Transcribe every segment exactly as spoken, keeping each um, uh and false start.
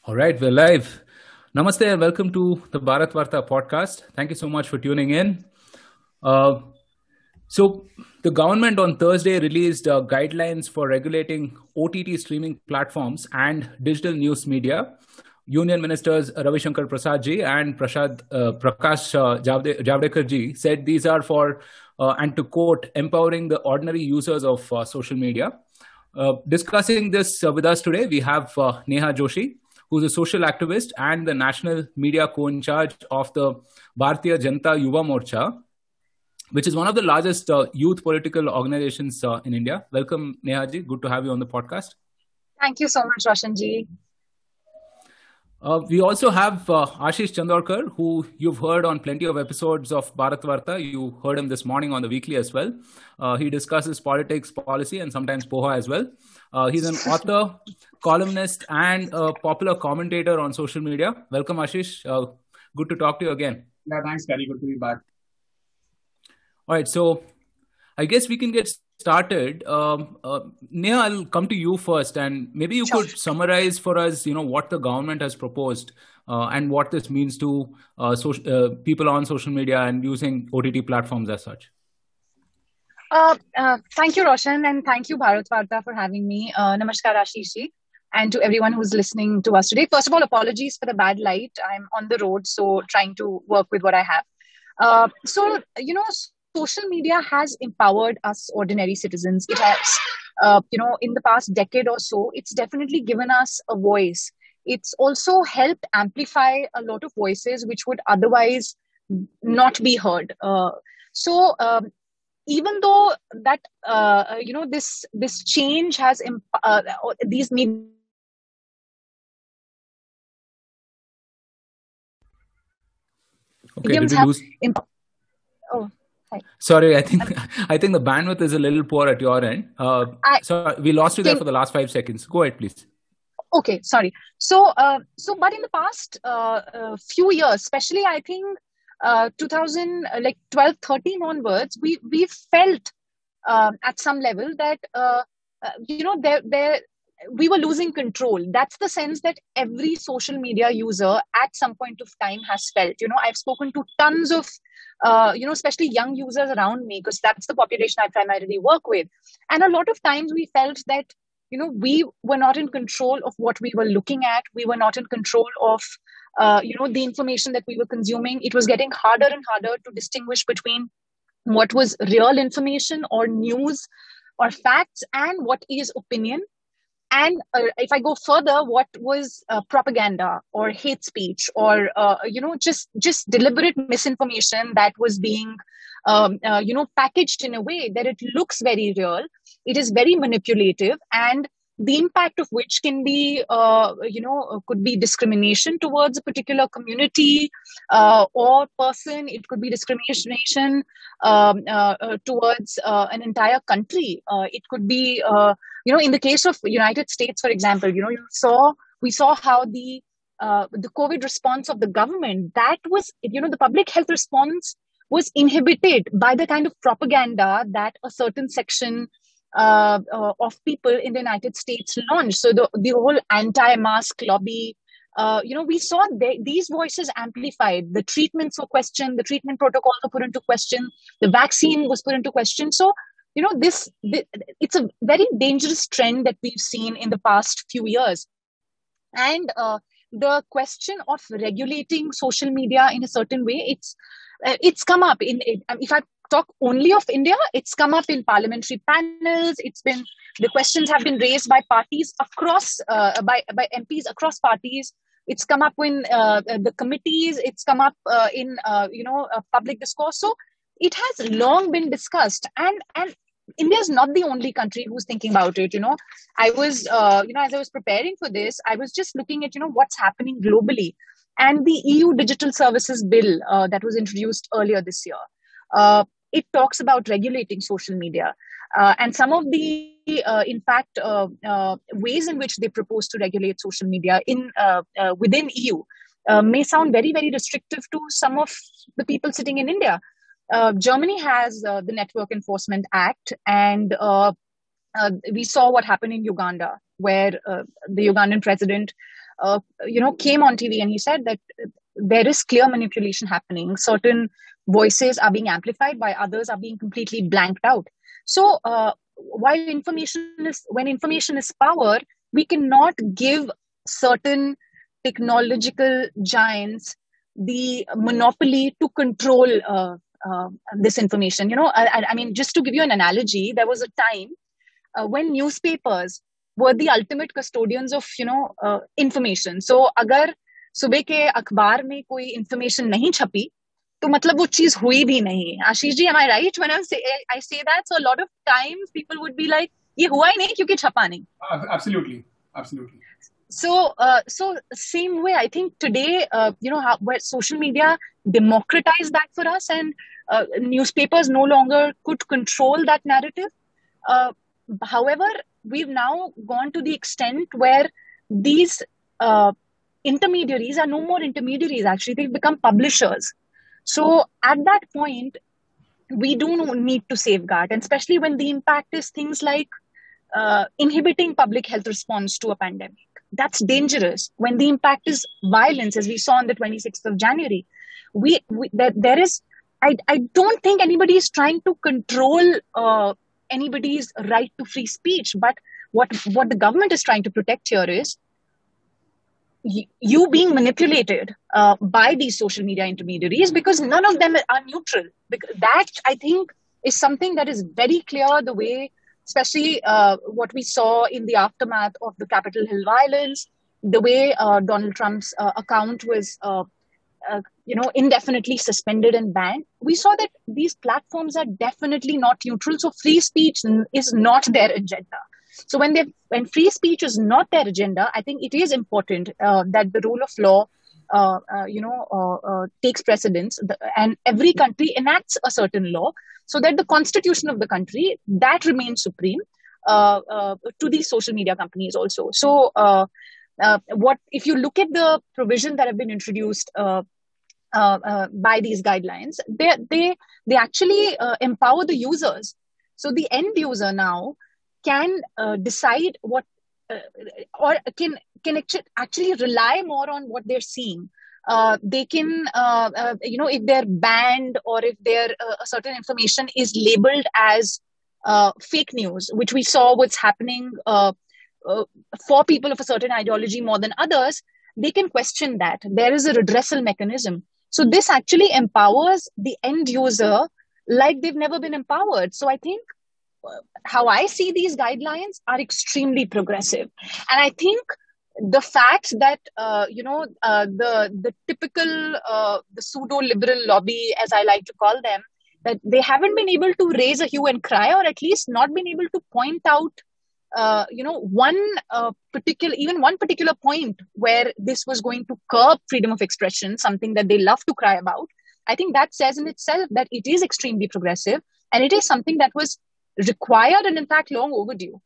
All right, we're live. Namaste and welcome to the Bharat Varta podcast. Thank you so much for tuning in. Uh, so, the government on Thursday released uh, guidelines for regulating O T T streaming platforms and digital news media. Union Ministers Ravi Shankar Prasad ji and Prashad, uh, Prakash uh, Javde- Javdekar ji said these are for, uh, and to quote, empowering the ordinary users of uh, social media. Uh, discussing this uh, with us today, we have uh, Neha Joshi, who's a social activist and the national media co-in-charge of the Bharatiya Janata Yuva Morcha, which is one of the largest uh, youth political organizations uh, in India. Welcome, Neha ji. Good to have you on the podcast. Thank you so much, Roshan ji. Uh, we also have uh, Ashish Chandorkar, who you've heard on plenty of episodes of Bharat Varta. You heard him this morning on the weekly as well. Uh, he discusses politics, policy, and sometimes poha as well. Uh, he's an author, columnist, and a popular commentator on social media. Welcome, Ashish. Uh, good to talk to you again. Yeah, thanks, Gary. Good to be back. All right, so I guess we can get started. Um, uh, Neha, I'll come to you first, and maybe you Sure. could summarize for us, you know, what the government has proposed uh, and what this means to uh, social, uh, people on social media and using O T T platforms as such. Uh, uh, thank you, Roshan, and thank you, Bharat Varta, for having me. Uh, namaskar, Ashish ji, and to everyone who's listening to us today. First of all, apologies for the bad light. I'm on the road, so trying to work with what I have. Uh, so, you know, social media has empowered us ordinary citizens. It has, uh, you know, in the past decade or so, it's definitely given us a voice. It's also helped amplify a lot of voices which would otherwise not be heard. Uh, so, um, even though that, uh, you know, this this change has, imp- uh, these media Okay, did mediums we have, lose? imp- oh, hi. Sorry, I think I think the bandwidth is a little poor at your end. Uh, I so we lost you there think, for the last five seconds. Go ahead, please. okay, sorry. So, uh, so, but in the past uh, uh, few years, especially I think uh, two thousand, uh, like twelve, thirteen onwards, we we felt um, at some level that uh, uh, you know there there we were losing control. That's the sense that every social media user at some point of time has felt. You know, I've spoken to tons of uh, you know, especially young users around me, because that's the population I primarily work with, and a lot of times we felt that, you know, we were not in control of what we were looking at. We were not in control of, uh, you know, the information that we were consuming. It was getting harder and harder to distinguish between what was real information or news or facts and what is opinion. And uh, if I go further, what was uh, propaganda or hate speech or, uh, you know, just, just deliberate misinformation that was being, um, uh, you know, packaged in a way that it looks very real. It is very manipulative, and the impact of which can be, uh, you know, could be discrimination towards a particular community uh, or person. It could be discrimination um, uh, uh, towards uh, an entire country. Uh, it could be, uh, you know, in the case of United States, for example, you know, you saw we saw how the uh, the COVID response of the government, that was, you know, the public health response was inhibited by the kind of propaganda that a certain section uh, uh, of people in the United States launched. So the, the whole anti-mask lobby, uh, you know, we saw they, these voices amplified. The treatments were questioned, the treatment protocols were put into question, the vaccine was put into question. So, you know, this, this it's a very dangerous trend that we've seen in the past few years. And uh, the question of regulating social media in a certain way, it's uh, it's come up in, it, if I talk only of India, it's come up in parliamentary panels. It's been, the questions have been raised by parties across, uh, by, by M Ps across parties. It's come up in uh, the committees. It's come up uh, in, uh, you know, uh, public discourse. So it has long been discussed, and, and India is not the only country who's thinking about it. You know, I was, uh, you know, as I was preparing for this, I was just looking at, you know, what's happening globally. And the E U Digital Services Bill uh, that was introduced earlier this year, uh, it talks about regulating social media. Uh, and some of the, uh, in fact, uh, uh, ways in which they propose to regulate social media in uh, uh, within E U uh, may sound very, very restrictive to some of the people sitting in India. Uh, Germany has uh, the Network Enforcement Act, and uh, uh, we saw what happened in Uganda, where uh, the Ugandan president uh, you know, came on T V and he said that there is clear manipulation happening. Certain voices are being amplified, by others are being completely blanked out. So uh, while information is, when information is power, we cannot give certain technological giants the monopoly to control uh, uh, this information. You know, I, I mean, just to give you an analogy, there was a time uh, when newspapers were the ultimate custodians of, you know, uh, information. So अगर सुबह के अखबार में कोई information नहीं छपी, तो मतलब वो चीज हुई भी नहीं. Ashish ji, am I right when I say, I say that? So a lot of times people would be like, ये हुआ ही नहीं क्योंकि छपा नहीं. Absolutely, absolutely. So, uh, so same way, I think today, uh, you know, how, where social media democratized that for us, and uh, newspapers no longer could control that narrative. Uh, however, we've now gone to the extent where these uh, intermediaries are no more intermediaries. Actually, they've become publishers. So at that point, we do need to safeguard, and especially when the impact is things like uh, inhibiting public health response to a pandemic. That's dangerous. When the impact is violence, as we saw on the twenty-sixth of January, we, we there, there is, I, I don't think anybody is trying to control uh, anybody's right to free speech. But what, what the government is trying to protect here is y- you being manipulated uh, by these social media intermediaries, because none of them are neutral. Because that, I think, is something that is very clear, the way, especially uh, what we saw in the aftermath of the Capitol Hill violence, the way uh, Donald Trump's uh, account was, uh, uh, you know, indefinitely suspended and banned. We saw that these platforms are definitely not neutral. So free speech is not their agenda. So when they, when free speech is not their agenda, I think it is important uh, that the rule of law, uh, uh, you know, uh, uh, takes precedence, and every country enacts a certain law, so that the constitution of the country, that remains supreme uh, uh, to these social media companies also. So uh, uh, what if you look at the provision that have been introduced uh, uh, uh, by these guidelines, they, they, they actually uh, empower the users. So the end user now can uh, decide what, uh, or can, can actually rely more on what they're seeing. Uh, they can, uh, uh, you know, if they're banned or if their uh, a certain information is labeled as uh, fake news, which we saw what's happening uh, uh, for people of a certain ideology more than others, they can question that. There is a redressal mechanism. So this actually empowers the end user like they've never been empowered. So I think uh, how I see these guidelines are extremely progressive. And I think the fact that, uh, you know, uh, the the typical, uh, the pseudo-liberal lobby, as I like to call them, that they haven't been able to raise a hue and cry, or at least not been able to point out, uh, you know, one uh, particular, even one particular point where this was going to curb freedom of expression, something that they love to cry about. I think that says in itself that it is extremely progressive, and it is something that was required and in fact long overdue.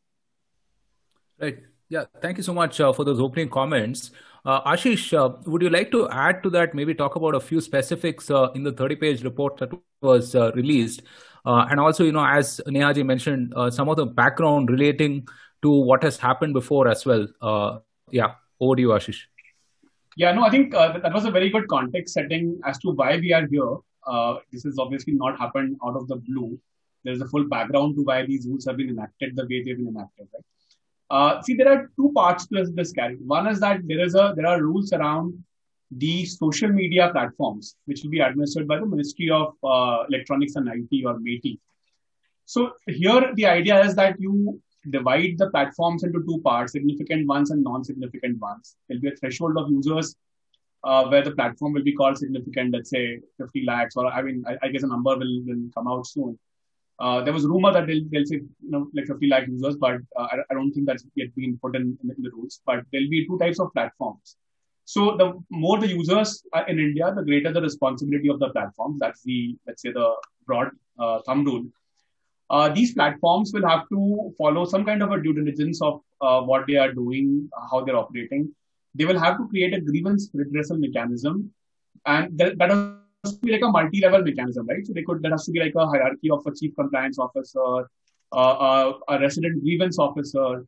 Right. Yeah, thank you so much uh, for those opening comments. Uh, Ashish, uh, would you like to add to that, maybe talk about a few specifics uh, in the thirty-page report that was uh, released? Uh, and also, you know, as Nehaji mentioned, uh, some of the background relating to what has happened before as well. Uh, yeah, over to you, Ashish. Yeah, no, I think uh, that was a very good context setting as to why we are here. Uh, this has obviously not happened out of the blue. There's a full background to why these rules have been enacted the way they've been enacted, right? Uh, see, there are two parts to this carry. One is that there is a there are rules around the social media platforms, which will be administered by the Ministry of uh, Electronics and I T, or MeitY. So here the idea is that you divide the platforms into two parts, significant ones and non-significant ones. There'll be a threshold of users uh, where the platform will be called significant, let's say fifty lakhs, or I mean, I, I guess a number will, will come out soon. Uh, there was a rumor that they'll, they'll say, you know, like fifty lakh users, but uh, I, I don't think that's yet been put in, in the rules. But there'll be two types of platforms. So the more the users are in India, the greater the responsibility of the platforms. That's the, let's say, the broad uh, thumb rule. Uh, these platforms will have to follow some kind of a due diligence of uh, what they are doing, how they're operating. They will have to create a grievance redressal mechanism, and that, that has to be like a multi-level mechanism, right? So they could, there has to be like a hierarchy of a chief compliance officer, uh, uh, a resident grievance officer,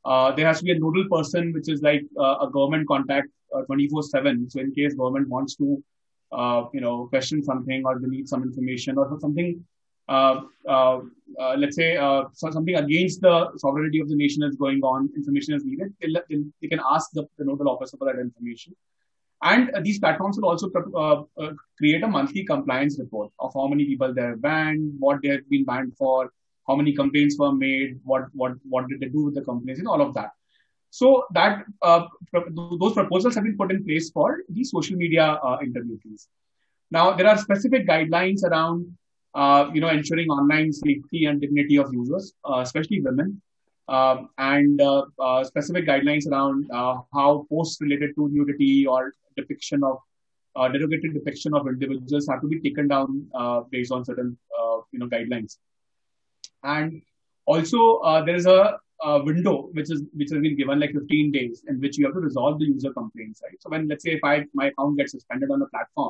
Uh, there has to be a nodal person, which is like uh, a government contact uh, twenty-four seven. So in case government wants to, uh, you know, question something or they need some information or something, uh, uh, uh, let's say uh, so something against the sovereignty of the nation is going on, information is needed, they, they can ask the, the nodal officer for that information. And uh, these platforms will also uh, uh, create a monthly compliance report of how many people they're banned, what they have been banned for, how many complaints were made, what what what did they do with the complaints, and all of that. So that uh, pro- those proposals have been put in place for the social media uh, intermediaries. Now there are specific guidelines around uh, you know ensuring online safety and dignity of users, uh, especially women, uh, and uh, uh, specific guidelines around uh, how posts related to nudity or depiction of uh, derogatory depiction of individuals have to be taken down uh, based on certain uh, you know guidelines. And also, uh, there is a, a window which is which has been given like fifteen days in which you have to resolve the user complaints. Right. So when let's say if I my account gets suspended on the platform,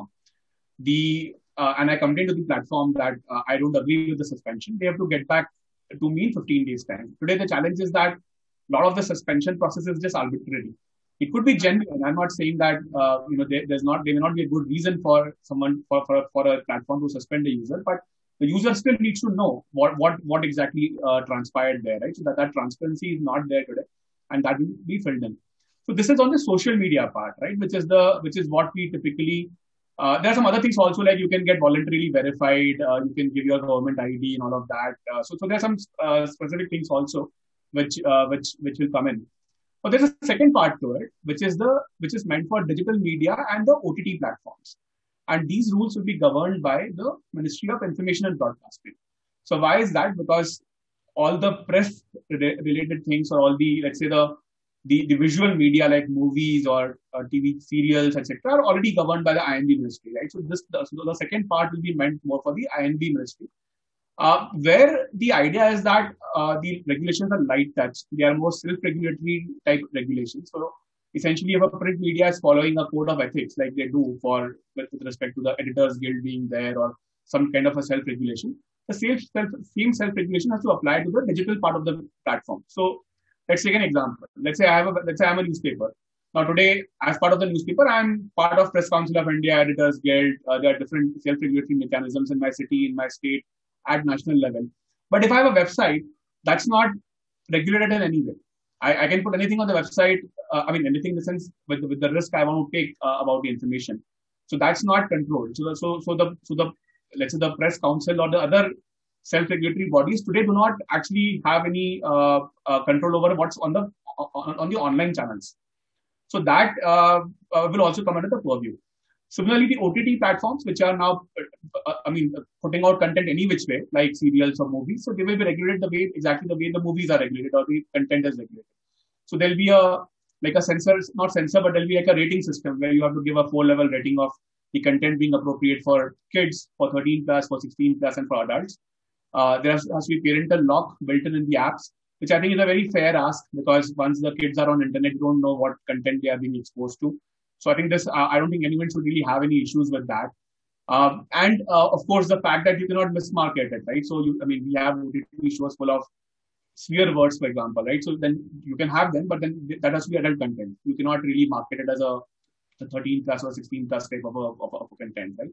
the uh, and I complain to the platform that uh, I don't agree with the suspension, they have to get back to me in fifteen days time. Today the challenge is that a lot of the suspension process is just arbitrary. It could be genuine. I'm not saying that uh, you know there, there's not there may not be a good reason for someone for for, for a platform to suspend a user, but the user still needs to know what what what exactly uh, transpired there, right? So that that transparency is not there today, and that will be filled in. So this is on the social media part, right? Which is the which is what we typically. Uh, there are some other things also, like you can get voluntarily verified, uh, you can give your government I D and all of that. Uh, so so there are some uh, specific things also which uh, which which will come in. But there's a second part to it, which is the which is meant for digital media and the O T T platforms. And these rules will be governed by the Ministry of Information and Broadcasting. So why is that? Because all the press related things, or all the, let's say the the, the visual media like movies or uh, T V serials, et cetera, are already governed by the I N B Ministry, right? So this the, so the second part will be meant more for the I N B Ministry, uh, where the idea is that uh, the regulations are light touch. They are more self-regulatory type regulations. So essentially, if a print media is following a code of ethics, like they do for with respect to the Editors Guild being there, or some kind of a self-regulation, the same self, same self-regulation has to apply to the digital part of the platform. So let's take an example. Let's say I have a let's say I'm a newspaper. Now today, as part of the newspaper, I'm part of Press Council of India, Editors Guild. Uh, there are different self-regulatory mechanisms in my city, in my state, at national level. But if I have a website, that's not regulated in any way. I, I can put anything on the website. Uh, I mean, anything in the sense with, with the risk I want to take uh, about the information. So that's not controlled. So, so, so the, so the, let's say the Press Council or the other self-regulatory bodies today do not actually have any uh, uh, control over what's on the on, on the online channels. So that uh, uh, will also come under the purview. Similarly, the O T T platforms, which are now, uh, I mean, putting out content any which way, like serials or movies, so they will be regulated the way exactly the way the movies are regulated or the content is regulated. So there'll be a like a censor, not censor, but there'll be like a rating system where you have to give a four-level rating of the content being appropriate for kids, for thirteen plus, for sixteen plus, and for adults. Uh, there has, has to be parental lock built in in the apps, which I think is a very fair ask, because once the kids are on internet, you don't know what content they are being exposed to. So I think this, uh, I don't think anyone should really have any issues with that. Um, and uh, of course, the fact that you cannot mismarket it, right? So you, I mean, we have O T T shows full of swear words, for example, right? So then you can have them, but then that has to be adult content. You cannot really market it as a, a thirteen plus or sixteen plus type of a, of a, of a content, right?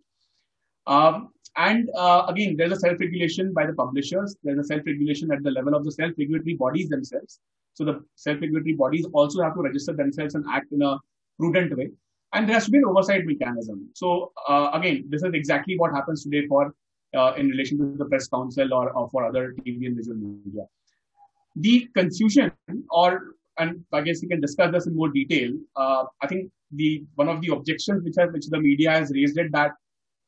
Um, and uh, again, there's a self-regulation by the publishers. There's a self-regulation at the level of the self-regulatory bodies themselves. So the self-regulatory bodies also have to register themselves and act in a prudent way. And there has to be an oversight mechanism. So uh, again, this is exactly what happens today for uh, in relation to the Press Council or, or for other T V and visual media. The confusion, or and I guess we can discuss this in more detail. Uh, I think the one of the objections which has, which the media has raised it that.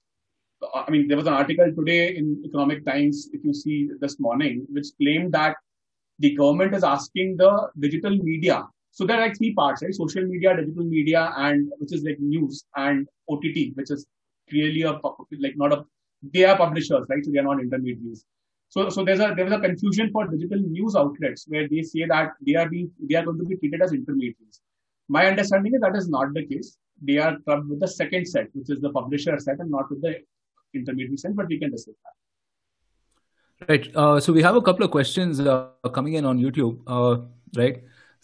I mean, there was an article today in Economic Times, if you see this morning, which claimed that the government is asking the digital media. So there are like three parts, right? Social media, digital media, and which is like news, and O T T, which is clearly a like not a they are publishers, right? So they are not intermediaries. So so there's a there was a confusion for digital news outlets where they say that they are being they are going to be treated as intermediaries. My understanding is that is not the case. They are clubbed with the second set, which is the publisher set, and not with the intermediary set, but we can discuss that. Right. Uh, so we have a couple of questions uh, coming in on YouTube, uh, right?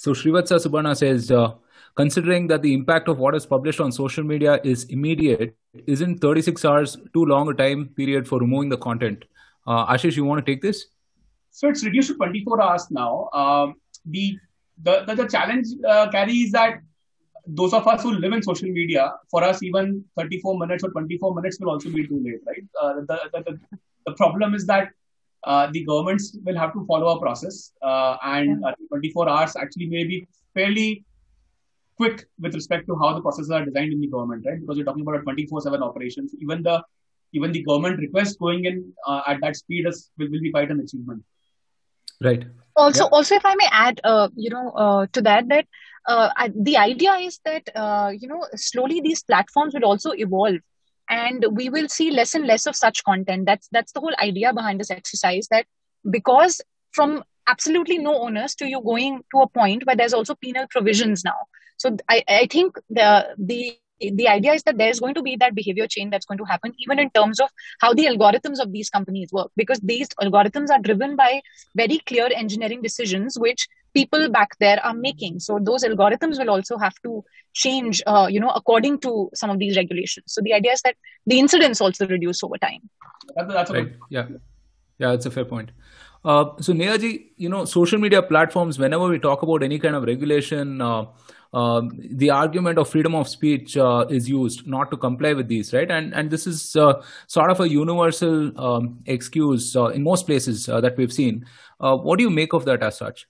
So Srivatsa Subarna says, uh, considering that the impact of what is published on social media is immediate, isn't thirty-six hours too long a time period for removing the content? Uh, Ashish, you want to take this? So it's reduced to twenty-four hours now. Um, the, the, the the challenge uh, carries that those of us who live in social media, for us even thirty-four minutes or twenty-four minutes will also be too late, right? Uh, the, the, the, the problem is that uh, the governments will have to follow a process, uh, and uh, twenty-four hours actually may be fairly quick with respect to how the processes are designed in the government, right? Because you're talking about a twenty-four seven operation. So even the even the government request going in uh, at that speed is, will, will be quite an achievement. Right. Also, yeah. also, if I may add, uh, you know, uh, to that, that uh, I, the idea is that uh, you know, slowly these platforms will also evolve, and we will see less and less of such content. That's that's the whole idea behind this exercise. That because from absolutely no onus to you going to a point where there's also penal provisions now. So I, I think the the the idea is that there's going to be that behavior change that's going to happen, even in terms of how the algorithms of these companies work, because these algorithms are driven by very clear engineering decisions which people back there are making. So those algorithms will also have to change, uh, you know, according to some of these regulations. So the idea is that the incidents also reduce over time. That's, that's right. Yeah, yeah, that's a fair point. Uh, so Nehaji, you know, social media platforms, whenever we talk about any kind of regulation, uh, uh, the argument of freedom of speech uh, is used not to comply with these, right? And and this is uh, sort of a universal um, excuse uh, in most places uh, that we've seen. Uh, what do you make of that as such?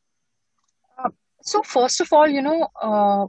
Uh, so first of all, you know, uh,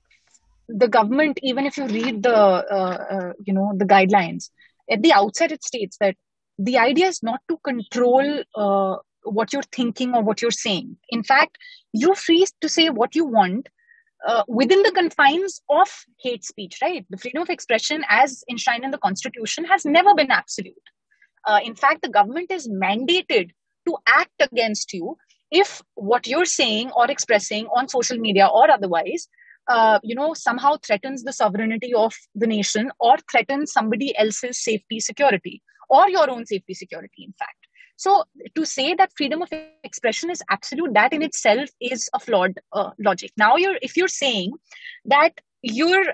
the government, even if you read the, uh, uh, you know, the guidelines, at the outset it states that the idea is not to control uh, what you're thinking or what you're saying. In fact, you're free to say what you want uh, within the confines of hate speech, right? The freedom of expression as enshrined in the Constitution has never been absolute. Uh, in fact, the government is mandated to act against you if what you're saying or expressing on social media or otherwise Uh, you know, somehow threatens the sovereignty of the nation or threatens somebody else's safety, security, or your own safety, security, in fact. So to say that freedom of expression is absolute, that in itself is a flawed uh, logic. Now, you're if you're saying that you're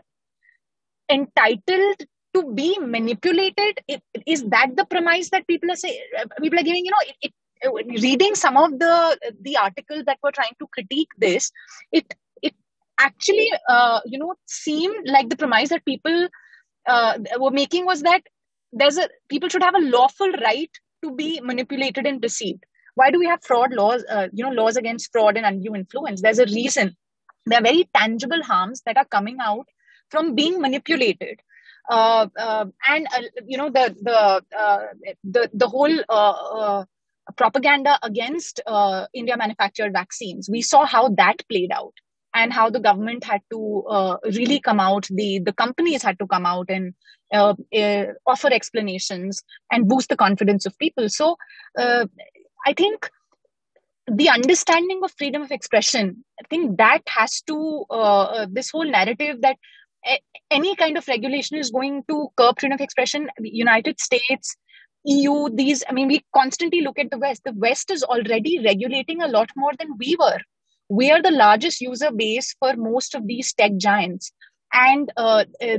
entitled to be manipulated, it, is that the premise that people are saying? People are giving, you know, it, it, reading some of the the articles that were trying to critique this, it actually, uh, you know, seemed like the premise that people uh, were making was that there's a people should have a lawful right to be manipulated and deceived. Why do we have fraud laws, uh, you know, laws against fraud and undue influence? There's a reason. There are very tangible harms that are coming out from being manipulated. Uh, uh, and, uh, you know, the, the, uh, the, the whole uh, uh, propaganda against uh, India manufactured vaccines, we saw how that played out. And how the government had to uh, really come out, the, the companies had to come out and uh, uh, offer explanations and boost the confidence of people. So uh, I think the understanding of freedom of expression, I think that has to, uh, this whole narrative that a- any kind of regulation is going to curb freedom of expression, the United States, E U, these, I mean, we constantly look at the West. The West is already regulating a lot more than we were. We are the largest user base for most of these tech giants. And uh, uh,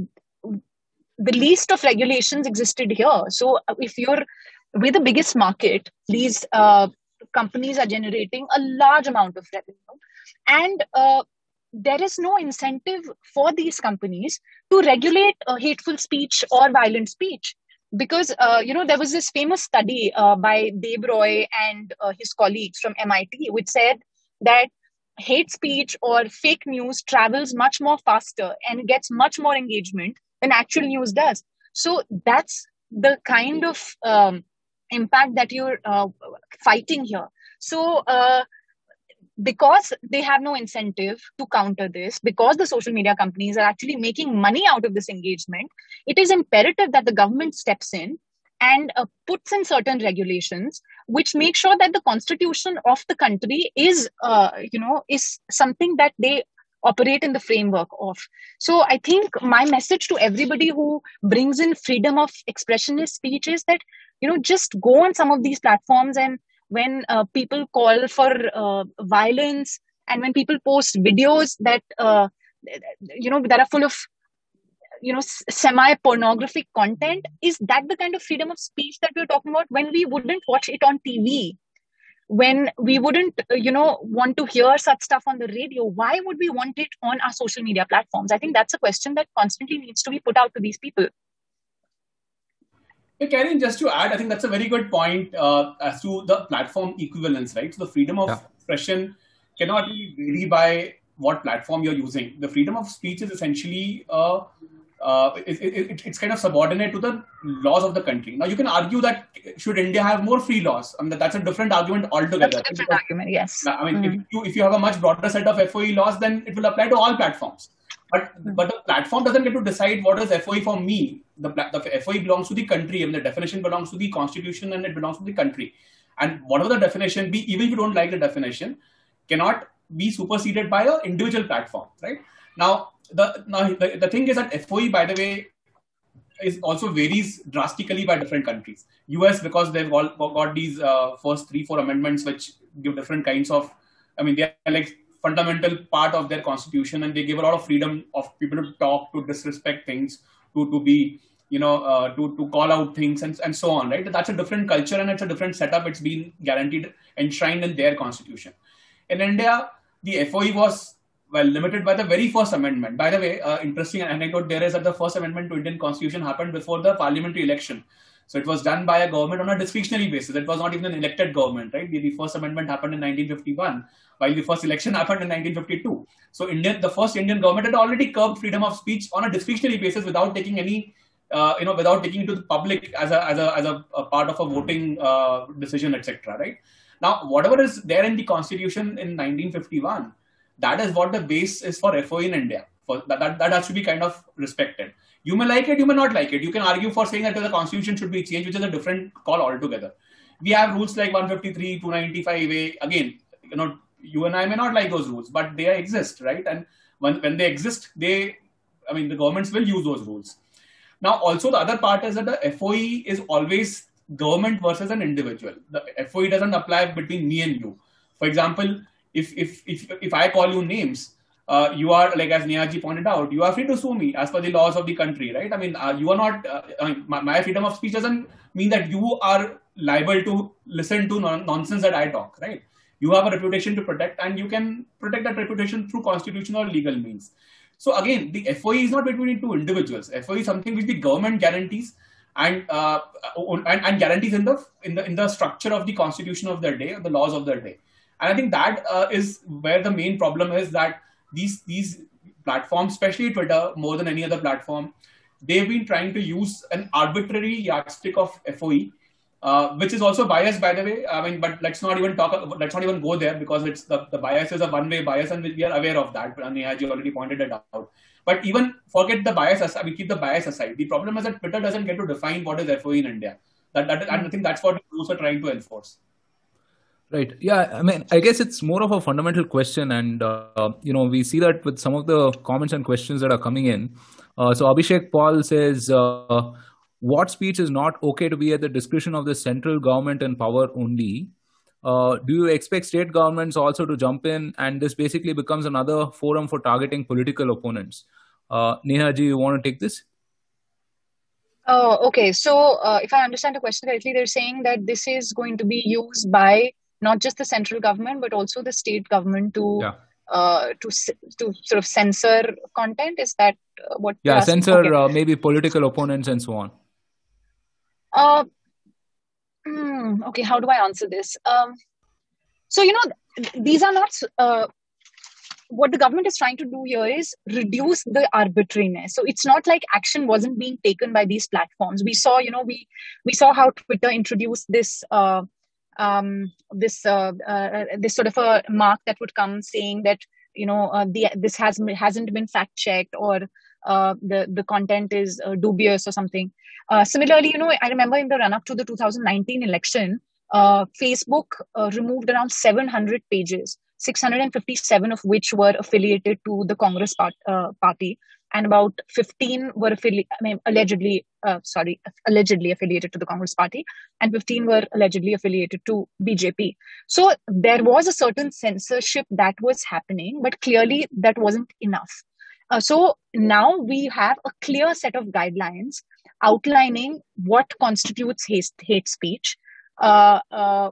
the least of regulations existed here. So if you're, we're the biggest market, these uh, companies are generating a large amount of revenue. And uh, there is no incentive for these companies to regulate uh, hateful speech or violent speech. Because, uh, you know, there was this famous study uh, by Deb Roy and uh, his colleagues from M I T, which said that hate speech or fake news travels much more faster and gets much more engagement than actual news does. So that's the kind of um, impact that you're uh, fighting here. So uh, because they have no incentive to counter this, because the social media companies are actually making money out of this engagement, it is imperative that the government steps in and uh, puts in certain regulations which make sure that the constitution of the country is, uh, you know, is something that they operate in the framework of. So I think my message to everybody who brings in freedom of expressionist speech is that, you know, just go on some of these platforms, and when uh, people call for uh, violence And when people post videos that, uh, you know, that are full of, you know, semi-pornographic content, is that the kind of freedom of speech that we're talking about? When we wouldn't watch it on T V, when we wouldn't, you know, want to hear such stuff on the radio, why would we want it on our social media platforms? I think that's a question that constantly needs to be put out to these people. Hey, Karen, just to add, I think that's a very good point uh, as to the platform equivalence, right? So the freedom of yeah. expression cannot really vary by what platform you're using. The freedom of speech is essentially uh, uh, it, it, it's kind of subordinate to the laws of the country. Now, you can argue that should India have more free laws? I mean, that's a different argument altogether. That's a different because, argument, yes. I mean, mm-hmm. if you if you have a much broader set of F O E laws, then it will apply to all platforms. But mm-hmm. but the platform doesn't get to decide what is F O E for me. The, the F O E belongs to the country, and the definition belongs to the constitution, and it belongs to the country. And whatever the definition be, even if you don't like the definition, cannot be superseded by an individual platform, right? Now, the, now the, the thing is that F O E, by the way, is also varies drastically by different countries. U S, because they've all got these uh, first three, four amendments which give different kinds of, I mean, they are like fundamental part of their constitution, and they give a lot of freedom of people to talk, to disrespect things, to, to be, you know, uh, to, to call out things and, and so on, right? That's a different culture and it's a different setup. It's been guaranteed, enshrined in their constitution. In India, the F O E was, well, limited by the very first amendment. By the way, uh, interesting anecdote there is that the first amendment to Indian constitution happened before the parliamentary election. So it was done by a government on a discretionary basis. It was not even an elected government, right? The, the first amendment happened in nineteen fifty-one, while the first election happened in nineteen fifty-two. So Indian, the first Indian government had already curbed freedom of speech on a discretionary basis without taking any, uh, you know, without taking it to the public as a as a as a, a part of a voting uh, decision, et cetera. Right? Now, whatever is there in the constitution in nineteen fifty-one, that is what the base is for F O E in India. For that, that, that has to be kind of respected. You may like it, you may not like it. You can argue for saying that the constitution should be changed, which is a different call altogether. We have rules like one fifty-three, two ninety-five A. Again, you know, you and I may not like those rules, but they exist, right? And when, when they exist, they, I mean, the governments will use those rules. Now, also the other part is that the F O E is always government versus an individual. The F O E doesn't apply between me and you. For example, if if if if I call you names, uh, you are, like as Neha ji pointed out, you are free to sue me as per the laws of the country, right? I mean, uh, you are not. Uh, I mean, my, my freedom of speech doesn't mean that you are liable to listen to non- nonsense that I talk, right? You have a reputation to protect, and you can protect that reputation through constitutional or legal means. So again, the F O E is not between two individuals. F O E is something which the government guarantees. And, uh, and and guarantees in the in the in the structure of the constitution of their day, the laws of their day. And I think that uh, is where the main problem is, that these these platforms, especially Twitter, more than any other platform, they've been trying to use an arbitrary yardstick of F O E, uh, which is also biased, by the way. I mean, but let's not even talk. Let's not even go there, because it's the, the bias is a one-way bias, and we are aware of that. Neha ji already pointed it out. But even forget the bias aside, we keep the bias aside. The problem is that Twitter doesn't get to define what is F O E in India. That, that, and I think that's what the rules are trying to enforce. Right. Yeah. I mean, I guess it's more of a fundamental question. And, uh, you know, we see that with some of the comments and questions that are coming in. Uh, so Abhishek Paul says, uh, what speech is not okay to be at the discretion of the central government and power only? Uh, do you expect state governments also to jump in, and this basically becomes another forum for targeting political opponents? Uh, Neha ji, you want to take this? Oh, okay. So uh, if I understand the question correctly, they're saying that this is going to be used by not just the central government, but also the state government to yeah. uh, to to sort of censor content. Is that uh, what? Yeah, censor okay. uh, maybe political opponents and so on. Uh, Hmm, okay, how do I answer this? Um, so, you know, these are not, uh, what the government is trying to do here is reduce the arbitrariness. So it's not like action wasn't being taken by these platforms. We saw, you know, we, we saw how Twitter introduced this, uh, um, this, uh, uh, this sort of a mark that would come saying that, you know, uh, the, this has, hasn't been fact checked, or uh, the, the content is uh, dubious or something. Uh, similarly, you know, I remember in the run-up to the two thousand nineteen election, uh, Facebook uh, removed around seven hundred pages, six hundred fifty-seven of which were affiliated to the Congress part, uh, party. and about fifteen were affili- I mean, allegedly, uh, sorry, allegedly affiliated to the Congress party, and fifteen were allegedly affiliated to B J P. So there was a certain censorship that was happening, but clearly that wasn't enough. Uh, so now we have a clear set of guidelines outlining what constitutes hate, hate speech. Uh, uh,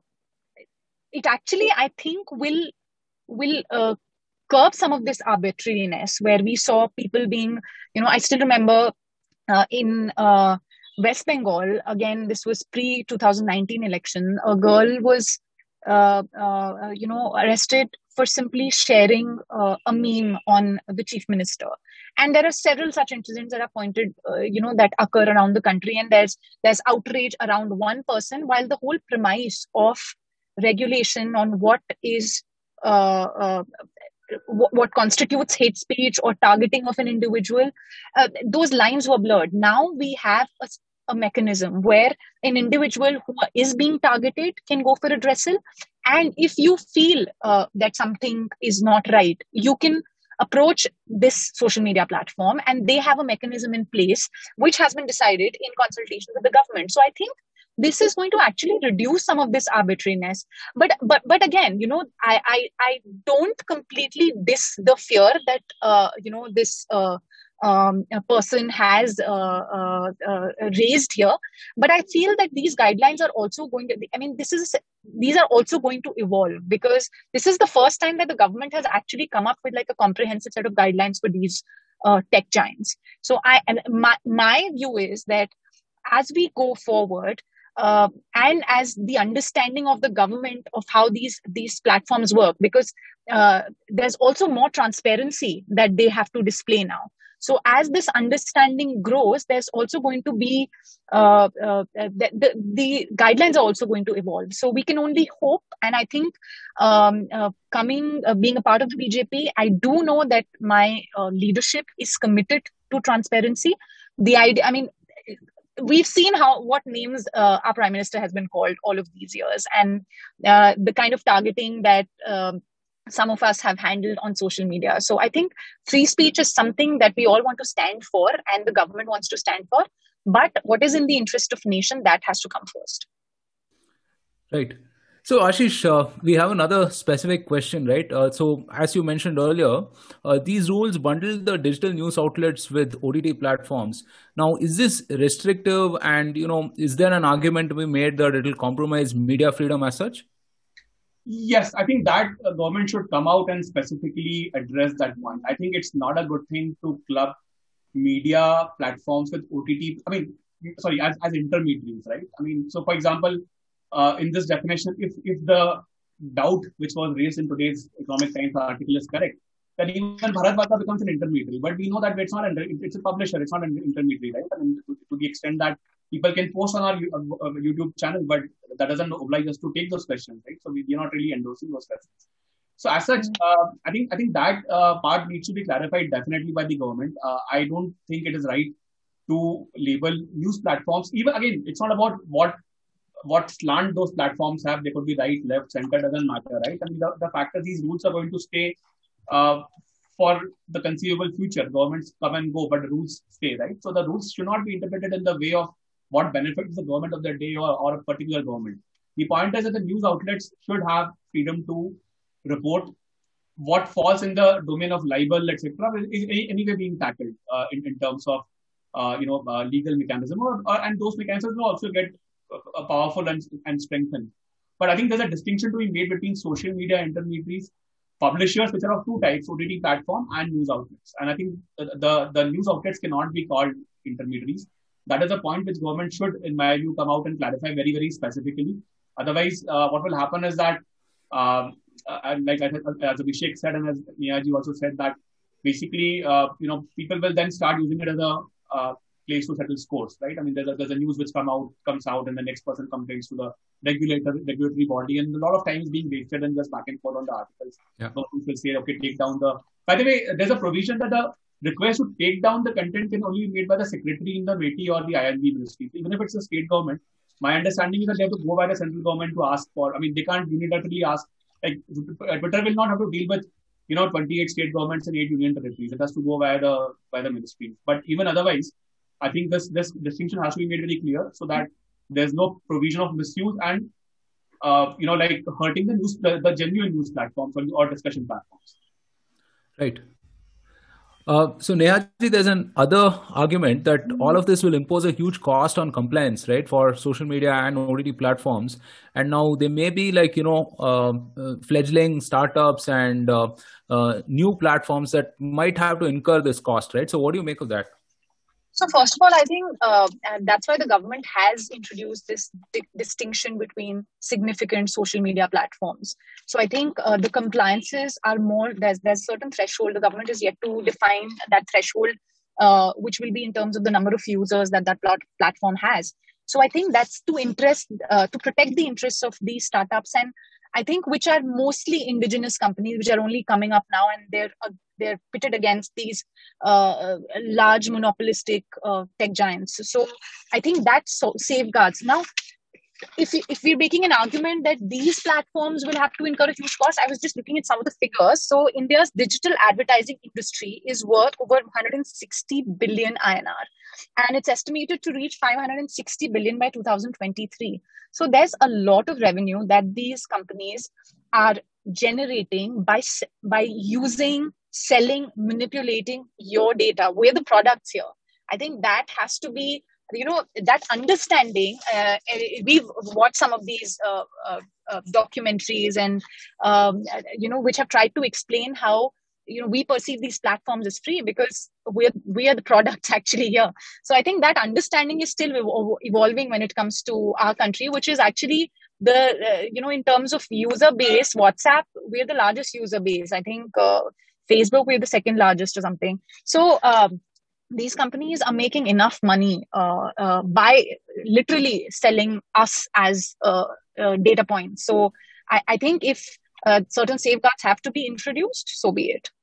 it actually, I think, will will uh, curb some of this arbitrariness where we saw people being, you know, I still remember uh, in uh, West Bengal, again, this was pre twenty nineteen election, a girl was, uh, uh, you know, arrested for simply sharing uh, a meme on the chief minister. And there are several such incidents that are pointed, uh, you know, that occur around the country. And there's there's outrage around one person, while the whole premise of regulation on what is uh, uh, what, what constitutes hate speech or targeting of an individual, uh, those lines were blurred. Now we have a, a mechanism where an individual who is being targeted can go for addressal. And if you feel uh, that something is not right, you can approach this social media platform, and they have a mechanism in place which has been decided in consultation with the government. So I think this is going to actually reduce some of this arbitrariness. But but but again, you know, I I, I don't completely diss the fear that uh, you know this uh, um, a person has uh, uh, uh, raised here. But I feel that these guidelines are also going to. I mean, this is these are also going to evolve, because this is the first time that the government has actually come up with like a comprehensive set of guidelines for these uh, tech giants. So I and my my view is that as we go forward, Uh, and as the understanding of the government of how these these platforms work, because uh, there's also more transparency that they have to display now. So as this understanding grows, there's also going to be uh, uh, the, the, the guidelines are also going to evolve. So we can only hope, and I think um, uh, coming uh, being a part of the B J P, I do know that my uh, leadership is committed to transparency. The idea, I mean. We've seen how what names uh, our prime minister has been called all of these years, and uh, the kind of targeting that um, some of us have handled on social media. So I think free speech is something that we all want to stand for, and the government wants to stand for. But what is in the interest of nation, that has to come first. Right. So, Ashish, uh, we have another specific question, right? Uh, so, as you mentioned earlier, uh, these rules bundle the digital news outlets with O T T platforms. Now, is this restrictive, and, you know, is there an argument to be made that it will compromise media freedom as such? Yes, I think that uh, government should come out and specifically address that one. I think it's not a good thing to club media platforms with O T T. I mean, sorry, as, as intermediaries, right? I mean, so for example, Uh, in this definition, if, if the doubt which was raised in today's Economic Times article is correct, then even Bharat Varta becomes an intermediary. But we know that it's not an, it's a publisher, it's not an intermediary, right? I mean, to, to the extent that people can post on our uh, YouTube channel, but that doesn't oblige us to take those questions, right? So we, we're not really endorsing those questions. So as such, uh, I think I think that uh, part needs to be clarified definitely by the government. Uh, I don't think it is right to label news platforms. Even again, it's not about what what slant those platforms have. They could be right, left, center, doesn't matter, right? I mean, the, the fact that these rules are going to stay uh, for the conceivable future. Governments come and go, but the rules stay, right? So the rules should not be interpreted in the way of what benefits the government of the day or, or a particular government. The point is that the news outlets should have freedom to report. What falls in the domain of libel, et cetera, is anyway being tackled uh, in, in terms of uh, you know uh, legal mechanism, or, or, and those mechanisms will also get a powerful and, and strengthened. But I think there's a distinction to be made between social media intermediaries, publishers, which are of two types, O T T platform and news outlets. And I think the, the, the news outlets cannot be called intermediaries. That is a point which government should, in my view, come out and clarify very, very specifically. Otherwise, uh, what will happen is that, um, uh, like as Abhishek said, and as Nehaji also said, that basically, uh, you know, people will then start using it as a uh, place to settle scores, right? I mean, there's a, there's a news which come out, comes out, and the next person complains to the regulator, regulatory body, and a lot of time is being wasted and just back and forth on the articles. Yeah. Government will say, okay, take down the. By the way, there's a provision that the request to take down the content can only be made by the secretary in the M E T or the I N B ministry. Even if it's a state government, my understanding is that they have to go by the central government to ask for. I mean, they can't unilaterally ask. Like Twitter will not have to deal with, you know, twenty-eight state governments and eight union territories. It has to go via the by the ministry. But even otherwise, I think this this distinction has to be made very clear so that there's no provision of misuse and uh, you know, like hurting the news, the, the genuine news platforms or, or discussion platforms. Right. Uh, so Nehaji, there's an other argument that all of this will impose a huge cost on compliance, right, for social media and O T T platforms. And now they may be like, you know, uh, uh, fledgling startups and uh, uh, new platforms that might have to incur this cost, right? So what do you make of that? So first of all, I think uh, and that's why the government has introduced this di- distinction between significant social media platforms. So I think uh, the compliances are more, there's there's certain threshold. The government is yet to define that threshold, uh, which will be in terms of the number of users that that plat- platform has. So I think that's to interest, uh, to protect the interests of these startups, and I think which are mostly indigenous companies, which are only coming up now, and they're uh, they're pitted against these uh, large monopolistic uh, tech giants. So I think that so safeguards. Now, if if we're making an argument that these platforms will have to incur a huge cost, I was just looking at some of the figures. So India's digital advertising industry is worth over one hundred sixty billion I N R, and it's estimated to reach five hundred sixty billion by two thousand twenty-three. So there's a lot of revenue that these companies are generating by by using, selling, manipulating your data. We're the products here. I think that has to be, you know, that understanding. Uh, we've watched some of these uh, uh, uh, documentaries and, um, you know, which have tried to explain how, you know, we perceive these platforms as free because we're, we are the products actually here. So I think that understanding is still ev- evolving when it comes to our country, which is actually the, uh, you know, in terms of user base, WhatsApp, we're the largest user base. I think uh, Facebook, we're the second largest or something. So, um, these companies are making enough money uh, uh, by literally selling us as uh, uh, data points. So I, I think if uh, certain safeguards have to be introduced, so be it.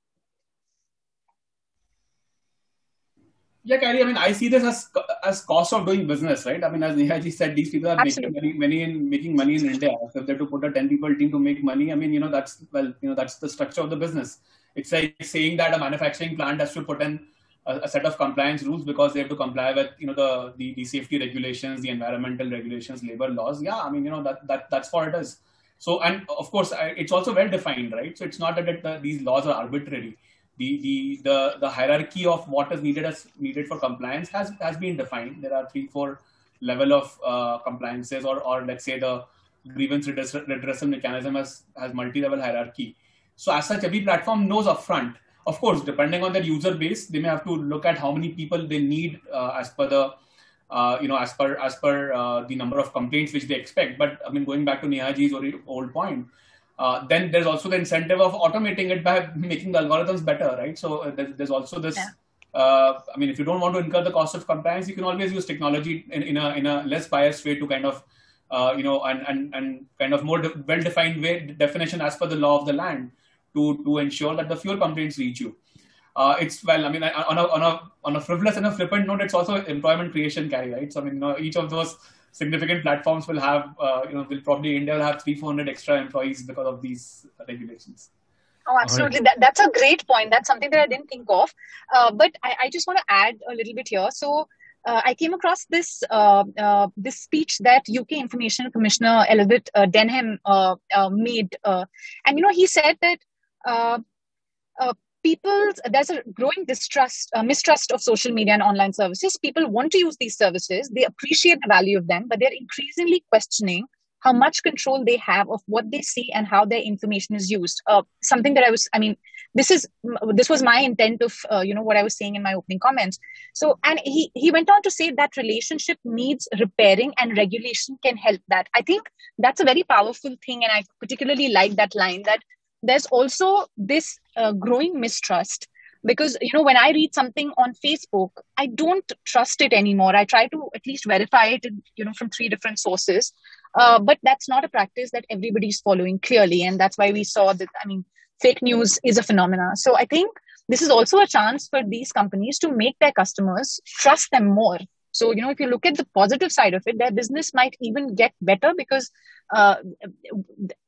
Yeah, Kylie, I mean, I see this as as cost of doing business, right? I mean, as Nehaji said, these people are Absolutely. making money, money in making money in India. So if they're to put a ten people team to make money, I mean, you know, that's well, you know, that's the structure of the business. It's like saying that a manufacturing plant has to put in a, a set of compliance rules because they have to comply with, you know, the, the the safety regulations, the environmental regulations, labor laws. Yeah, I mean, you know, that that that's what it is. So, and of course, it's also well defined, right? So it's not that it, uh, these laws are arbitrary. The, the the the hierarchy of what is needed as needed for compliance has has been defined. There are three, four level of uh, compliances, or or let's say the grievance redressal, redressal mechanism has has multi-level hierarchy. So as such, every platform knows upfront. Of course, depending on their user base, they may have to look at how many people they need uh, as per the uh, you know as per as per uh, the number of complaints which they expect. But I mean, going back to Nehaji's old point. Uh, then there's also the incentive of automating it by making the algorithms better, right? So uh, there's, there's also this. Yeah. Uh, I mean, if you don't want to incur the cost of compliance, you can always use technology in, in a in a less biased way to kind of, uh, you know, and and and kind of more de- well-defined way definition as per the law of the land to to ensure that the fewer complaints reach you. Uh, it's well, I mean, on a on a on a frivolous and a flippant note, it's also employment creation, carry, right? So I mean, you know, each of those significant platforms will have, uh, you know, will probably India will have three, four hundred extra employees because of these regulations. Oh, absolutely. That, that's a great point. That's something that I didn't think of. Uh, but I, I just want to add a little bit here. So uh, I came across this uh, uh, this speech that U K Information Commissioner Elizabeth uh, Denham uh, uh, made. Uh, and, you know, he said that uh, uh, people, there's a growing distrust, uh, mistrust of social media and online services. People want to use these services. They appreciate the value of them, but they're increasingly questioning how much control they have of what they see and how their information is used. Uh, something that I was, I mean, this is, this was my intent of, uh, you know, what I was saying in my opening comments. So, and he, he went on to say that relationship needs repairing and regulation can help that. I think that's a very powerful thing. And I particularly like that line that there's also this uh, growing mistrust because, you know, when I read something on Facebook, I don't trust it anymore. I try to at least verify it, in, you know, from three different sources. Uh, but that's not a practice that everybody's following clearly. And that's why we saw that, I mean, fake news is a phenomenon. So I think this is also a chance for these companies to make their customers trust them more. So, you know, if you look at the positive side of it, their business might even get better because uh,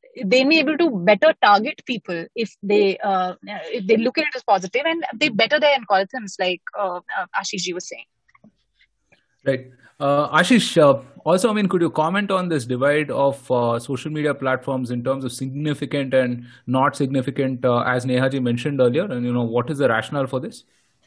they may be able to better target people if they uh, if they look at it as positive, and they better their algorithms, like uh, uh, Ashish ji was saying. Right. Uh, Ashish, uh, also, I mean, could you comment on this divide of uh, social media platforms in terms of significant and not significant, uh, as Neha ji mentioned earlier? And, you know, what is the rationale for this?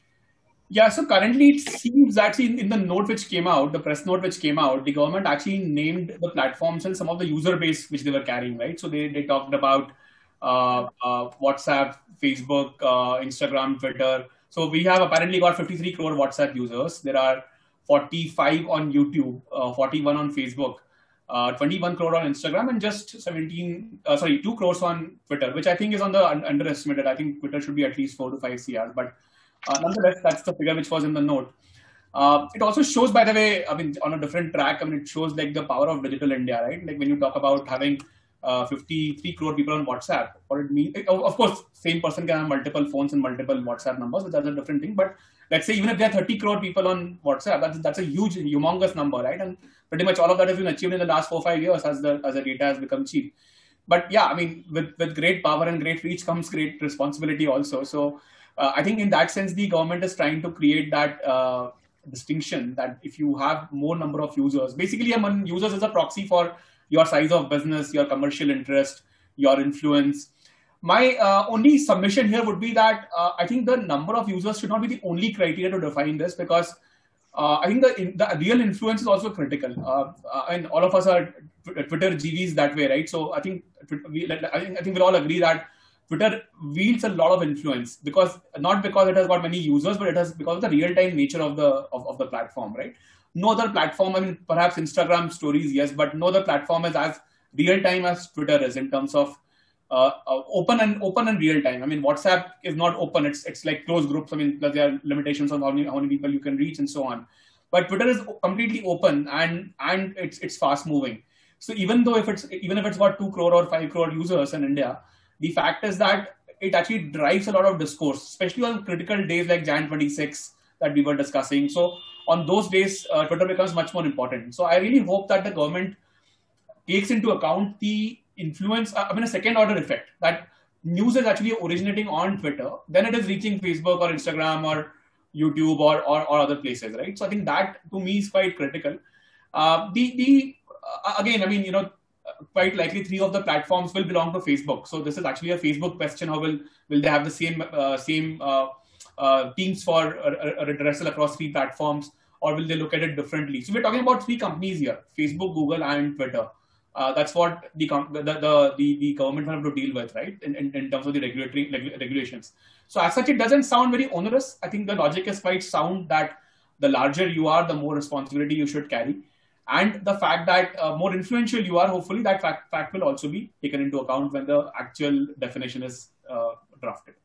Yeah, so currently it seems actually in, in the note which came out, the press note which came out, the government actually named the platforms and some of the user base which they were carrying, right? So they, they talked about uh, uh, WhatsApp, Facebook, uh, Instagram, Twitter. So we have apparently got fifty-three crore WhatsApp users. There are forty-five on YouTube, uh, forty-one on Facebook, uh, twenty-one crore on Instagram, and just seventeen, uh, sorry, two crores on Twitter, which I think is on the un- underestimated. I think Twitter should be at least four to five C R, but uh, nonetheless, that's the figure which was in the note. Uh, it also shows, by the way, I mean, on a different track, I mean, it shows like the power of digital India, right? Like when you talk about having uh, fifty-three crore people on WhatsApp, or it means, of course, same person can have multiple phones and multiple WhatsApp numbers, but that's a different thing. But let's say even if there are thirty crore people on WhatsApp, that's that's a huge, humongous number, right? And pretty much all of that has been achieved in the last four five years as the as the data has become cheap. But yeah, I mean, with with great power and great reach comes great responsibility also. So uh, I think in that sense, the government is trying to create that uh, distinction that if you have more number of users, basically, among users is a proxy for your size of business, your commercial interest, your influence. My uh, only submission here would be that uh, I think the number of users should not be the only criteria to define this, because uh, I think the in, the real influence is also critical. Uh, uh, and all of us are Twitter G Vs that way, right? So I think we, I think I think we'll all agree that Twitter wields a lot of influence, because not because it has got many users, but it has because of the real-time nature of the of, of the platform, right? No other platform, I mean, perhaps Instagram stories, yes, but no other platform is as real-time as Twitter is in terms of uh, uh, open and open and real-time. I mean, WhatsApp is not open; it's it's like closed groups. I mean, plus there are limitations on how many how many people you can reach and so on. But Twitter is completely open, and and it's it's fast-moving. So even though if it's even if it's got two crore or five crore users in India, the fact is that it actually drives a lot of discourse, especially on critical days like January twenty-sixth that we were discussing. So on those days, uh, Twitter becomes much more important. So I really hope that the government takes into account the influence, I mean, a second order effect, that news is actually originating on Twitter, then it is reaching Facebook or Instagram or YouTube or, or, or other places, right? So I think that to me is quite critical. Uh, the, the uh, again, I mean, you know, quite likely three of the platforms will belong to Facebook. So this is actually a Facebook question. How will will they have the same uh, same uh, uh, teams for a, a redressal across three platforms, or will they look at it differently? So we're talking about three companies here: Facebook, Google, and Twitter. Uh, that's what the, the the the the government will have to deal with, right? In, in, in terms of the regulatory regu- regulations. So as such, it doesn't sound very onerous. I think the logic is quite sound that the larger you are, the more responsibility you should carry. And the fact that uh, more influential you are, hopefully that fact, fact will also be taken into account when the actual definition is uh, drafted.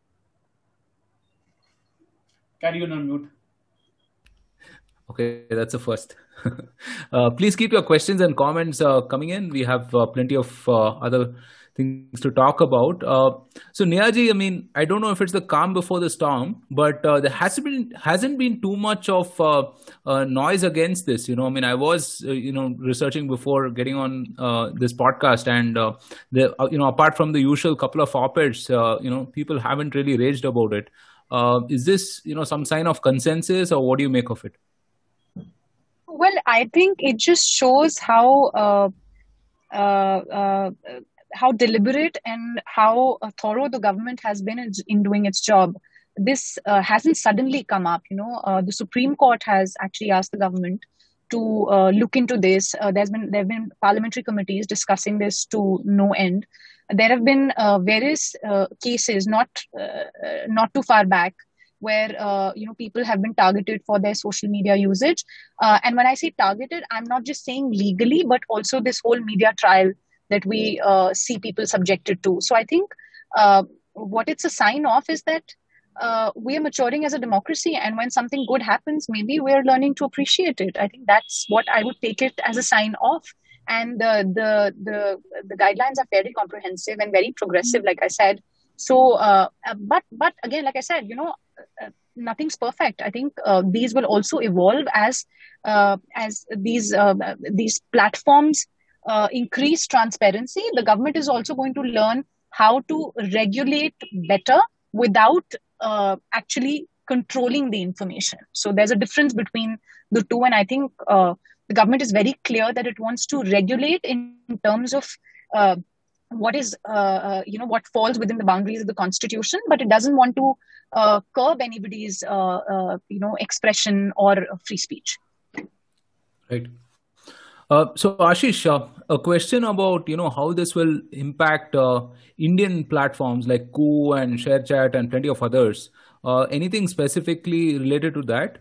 Carry on on mute. Okay, that's a first. uh, please keep your questions and comments uh, coming in. We have uh, plenty of uh, other things to talk about. Uh, so Nehaji, I mean, I don't know if it's the calm before the storm, but uh, there hasn't been hasn't been too much of uh, uh, noise against this. You know, I mean, I was uh, you know researching before getting on uh, this podcast, and uh, the uh, you know apart from the usual couple of op-eds, uh, you know, people haven't really raged about it. Uh, is this you know some sign of consensus, or what do you make of it? Well, I think it just shows how uh, uh, uh, how deliberate and how uh, thorough the government has been in, in doing its job. This uh, hasn't suddenly come up. You know, uh, the Supreme Court has actually asked the government to uh, look into this. Uh, there's been there have been parliamentary committees discussing this to no end. There have been uh, various uh, cases, not uh, not too far back, where uh, you know people have been targeted for their social media usage. Uh, and when I say targeted, I'm not just saying legally, but also this whole media trial that we uh, see people subjected to. So I think uh, what it's a sign of is that uh, we are maturing as a democracy, and when something good happens, maybe we're learning to appreciate it. I think that's what I would take it as a sign of. And the the the, the guidelines are fairly comprehensive and very progressive, like I said. So, uh, but but again, like I said, you know, uh, nothing's perfect. I think uh, these will also evolve as uh, as these uh, these platforms uh, increase transparency, the government is also going to learn how to regulate better without uh, actually controlling the information. So there's a difference between the two, and I think uh, the government is very clear that it wants to regulate in terms of uh, what is uh, uh, you know what falls within the boundaries of the constitution, but it doesn't want to uh, curb anybody's uh, uh, you know expression or free speech. Right. Uh, so Ashish, uh, a question about you know how this will impact uh, Indian platforms like Koo and ShareChat and plenty of others. Uh, anything specifically related to that?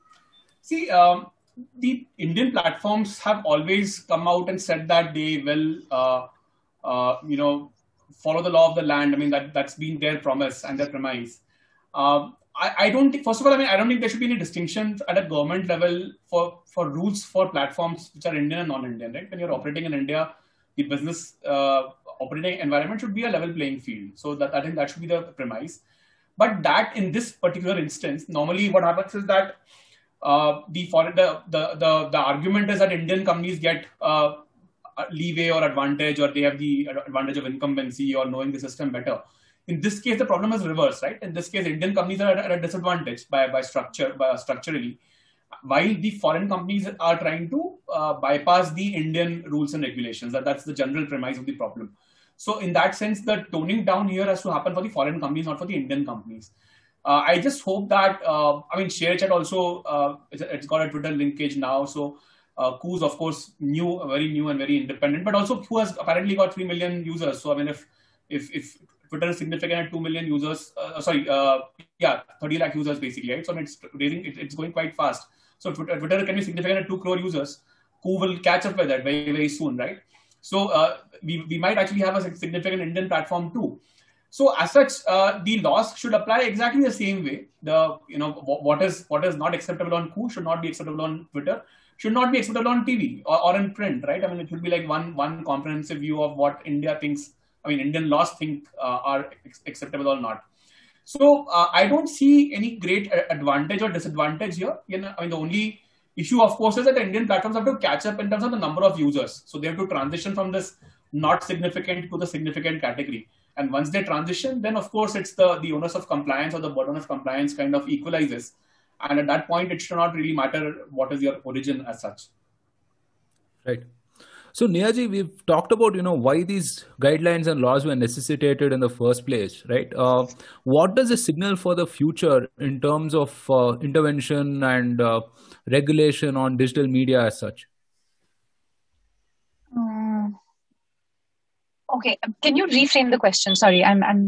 See, um, the Indian platforms have always come out and said that they will, uh, uh, you know, follow the law of the land. I mean, that, that's been their promise and their premise. Uh, I, I don't think, first of all, I mean, I don't think there should be any distinction at a government level for, for rules for platforms which are Indian and non-Indian, right? When you're operating in India, the business uh, operating environment should be a level playing field. So that I think that should be the premise. But that in this particular instance, normally what happens is that uh, the, foreign, the, the, the, the argument is that Indian companies get uh, leeway or advantage, or they have the advantage of incumbency or knowing the system better. In this case, the problem is reverse, right? In this case, Indian companies are at a disadvantage by, by structure, by structurally, while the foreign companies are trying to uh, bypass the Indian rules and regulations. That, that's the general premise of the problem. So in that sense, the toning down here has to happen for the foreign companies, not for the Indian companies. Uh, I just hope that, uh, I mean, ShareChat also, uh, it's, it's got a Twitter linkage now. So uh, Koo's, of course, new, very new and very independent, but also Koo has apparently got three million users. So, I mean, if, if, if Twitter is significant at two million users, uh, sorry, uh, yeah, thirty lakh users basically, right? So I mean, it's raising, it, it's going quite fast. So Twitter, Twitter can be significant at two crore users. Koo will catch up with that very, very soon, right? So uh, we, we might actually have a significant Indian platform too. So as such, uh, the laws should apply exactly the same way. The you know what is what is not acceptable on Koo should not be acceptable on Twitter, should not be acceptable on T V or, or in print, right? I mean, it should be like one one comprehensive view of what India thinks. I mean, Indian laws think uh, are acceptable or not. So uh, I don't see any great advantage or disadvantage here. You know, I mean, the only issue, of course, is that the Indian platforms have to catch up in terms of the number of users. So they have to transition from this not significant to the significant category. And once they transition, then of course it's the, the onus of compliance or the burden of compliance kind of equalizes. And at that point, it should not really matter what is your origin as such. Right. So Nehaji, we've talked about, you know, why these guidelines and laws were necessitated in the first place, right? Uh, what does it signal for the future in terms of uh, intervention and uh, regulation on digital media as such? Um, okay, can you reframe the question? Sorry, I'm, I'm,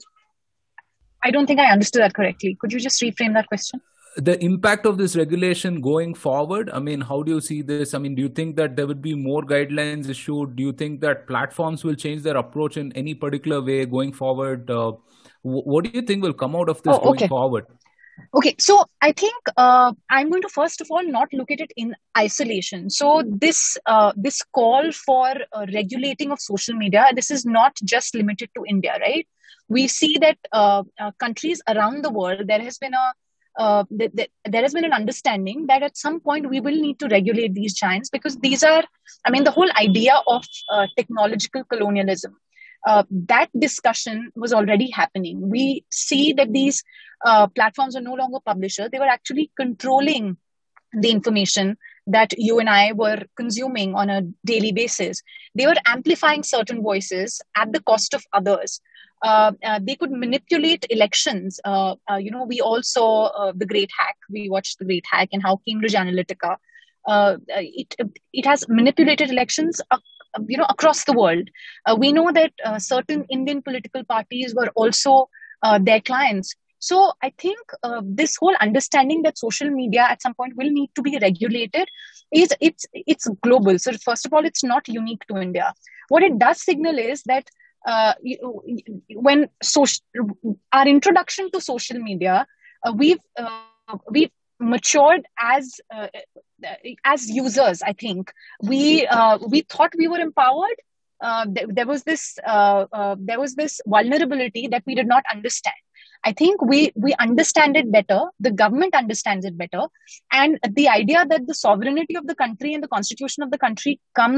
I don't think I understood that correctly. Could you just reframe that question? The impact of this regulation going forward, I mean, how do you see this? I mean, do you think that there would be more guidelines issued? Do you think that platforms will change their approach in any particular way going forward? Uh, what do you think will come out of this oh, okay. going forward? Okay, so I think uh, I'm going to first of all not look at it in isolation. So this uh, this call for uh, regulating of social media, this is not just limited to India, right? We see that uh, uh, countries around the world, there has been a Uh, th- th- there has been an understanding that at some point we will need to regulate these giants, because these are, I mean, the whole idea of uh, technological colonialism, uh, that discussion was already happening. We see that these uh, platforms are no longer publishers. They were actually controlling the information that you and I were consuming on a daily basis. They were amplifying certain voices at the cost of others. Uh, uh, they could manipulate elections. Uh, uh, you know, we all saw uh, The Great Hack. We watched The Great Hack and how Cambridge Analytica, uh, it it has manipulated elections, uh, you know, across the world. Uh, we know that uh, certain Indian political parties were also uh, their clients. So I think uh, this whole understanding that social media at some point will need to be regulated is it's it's global. So first of all, it's not unique to India. What it does signal is that Uh, when social, our introduction to social media, uh, we've uh, we've matured as uh, as users. I think we uh, we thought we were empowered. Uh, th- there was this uh, uh, there was this vulnerability that we did not understand. I think we we understand it better. The government understands it better, and the idea that the sovereignty of the country and the constitution of the country comes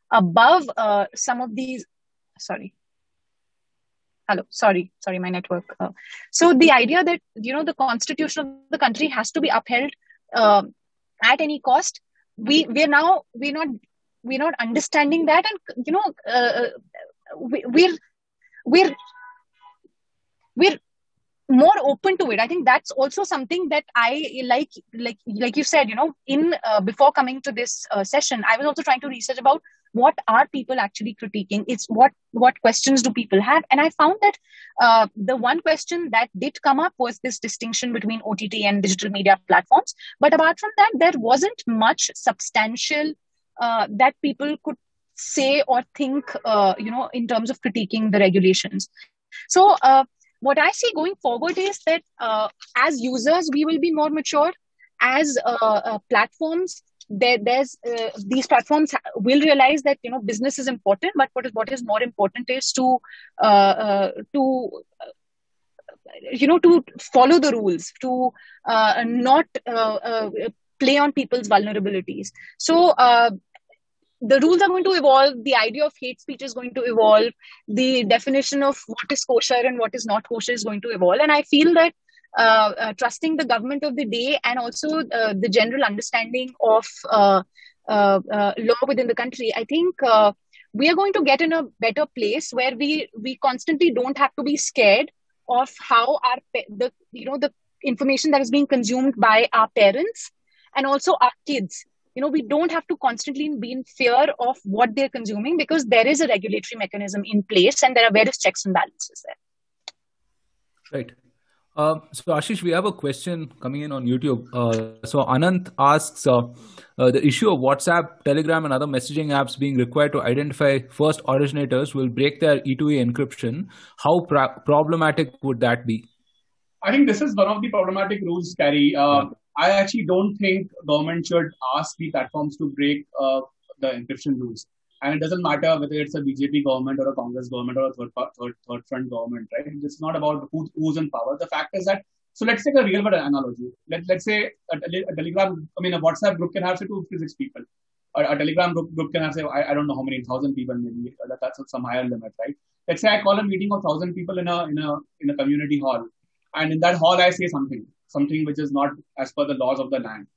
above uh, some of these. Sorry. Hello. Sorry. Sorry, my network. Uh, so the idea that, you know, the constitution of the country has to be upheld uh, at any cost. We we're now we're not we're not understanding that, and you know uh, we, we're we're we're more open to it. I think that's also something that I like, like, like you said, you know, in uh, before coming to this uh, session, I was also trying to research about what are people actually critiquing. It's what, what questions do people have? And I found that uh, the one question that did come up was this distinction between O T T and digital media platforms. But apart from that, there wasn't much substantial uh, that people could say or think, uh, you know, in terms of critiquing the regulations. So, uh, what I see going forward is that uh, as users, we will be more mature. As uh, uh, platforms, there, there's uh, these platforms will realize that, you know, business is important, but what is what is more important is to uh, uh, to uh, you know to follow the rules, to uh, not uh, uh, play on people's vulnerabilities. So. Uh, The rules are going to evolve. The idea of hate speech is going to evolve. The definition of what is kosher and what is not kosher is going to evolve. And I feel that uh, uh, trusting the government of the day and also uh, the general understanding of uh, uh, uh, law within the country, I think uh, we are going to get in a better place where we we constantly don't have to be scared of how our the you know the information that is being consumed by our parents and also our kids. You know, we don't have to constantly be in fear of what they're consuming because there is a regulatory mechanism in place and there are various checks and balances there. Right. Uh, so Ashish, we have a question coming in on YouTube. Uh, so Anant asks, uh, uh, the issue of WhatsApp, Telegram and other messaging apps being required to identify first originators will break their E two E encryption. How pra- problematic would that be? I think this is one of the problematic rules, Carrie. Uh, yeah. I actually don't think government should ask the platforms to break uh, the encryption rules. And it doesn't matter whether it's a B J P government or a Congress government or a third, third, third front government, right? It's not about who, who's in power. The fact is that, so let's take a real world analogy. Let, let's say a, a Telegram, I mean, a WhatsApp group can have, say, two to six people. A, a Telegram group, group can have, say, I, I don't know how many, thousand people maybe. That, that's some higher limit, right? Let's say I call a meeting of thousand people in a, in a, in a community hall. And in that hall, I say something, something which is not as per the laws of the land.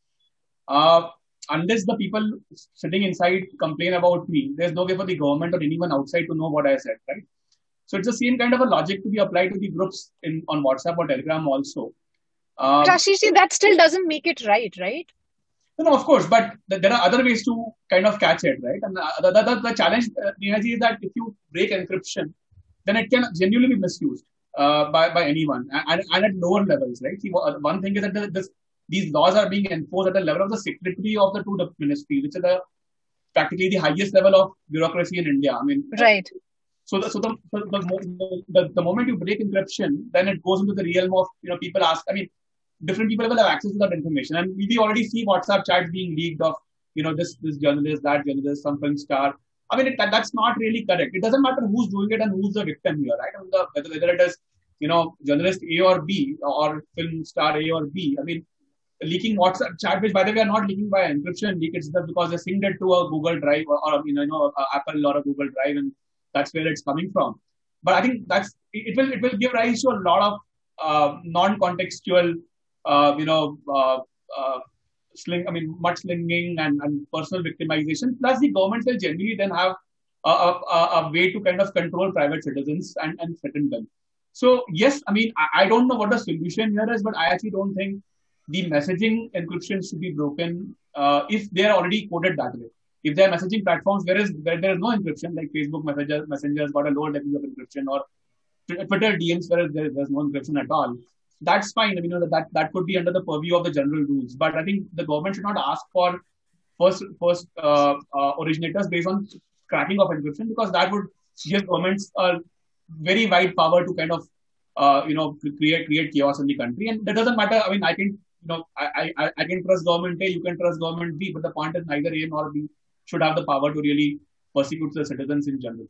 Uh, unless the people sitting inside complain about me, there's no way for the government or anyone outside to know what I said, right? So it's the same kind of a logic to be applied to the groups in on WhatsApp or Telegram also. Um, Ashish, that still doesn't make it right, right? No, of course, but th- there are other ways to kind of catch it, right? And the, the, the, the challenge, uh, Nehaji, is that if you break encryption, then it can genuinely be misused. Uh, by, by anyone and, and at lower levels, right? See, one thing is that the, this, these laws are being enforced at the level of the secretary of the two ministries, which is the practically the highest level of bureaucracy in India. I mean, right. So, the, so the, the, the, the moment you break encryption, then it goes into the realm of, you know, people ask, I mean, different people will have access to that information. And we already see WhatsApp chats being leaked of, you know, this, this journalist, that journalist, some film star. I mean, it, that, that's not really correct. It doesn't matter who's doing it and who's the victim here, right? I mean, the, whether, whether it is, you know, journalist A or B or film star A or B. I mean, leaking WhatsApp chat, which by the way are not leaking by encryption, leak it's just because they synced it to a Google Drive or, or you know, you know, Apple or a Google Drive, and that's where it's coming from. But I think that's it will it will give rise to a lot of uh, non-contextual, uh, you know, uh, uh, sling. I mean, mudslinging and, and personal victimization. Plus, the government will generally then have a, a, a way to kind of control private citizens and, and threaten them. So yes, I mean, I, I don't know what the solution here is, but I actually don't think the messaging encryption should be broken uh, if they are already coded that way. If there are messaging platforms where is where there is no encryption, like Facebook Messenger, Messenger has got a lower level of encryption, or Twitter D Ms where there, there's no encryption at all, that's fine. I mean, you know, that that could be under the purview of the general rules. But I think the government should not ask for first first uh, uh, originators based on cracking of encryption, because that would give governments a very wide power to kind of uh, you know create create chaos in the country. And that doesn't matter. I mean, I can you know I I I can trust government A, you can trust government B, but the point is neither A nor B should have the power to really persecute the citizens in general.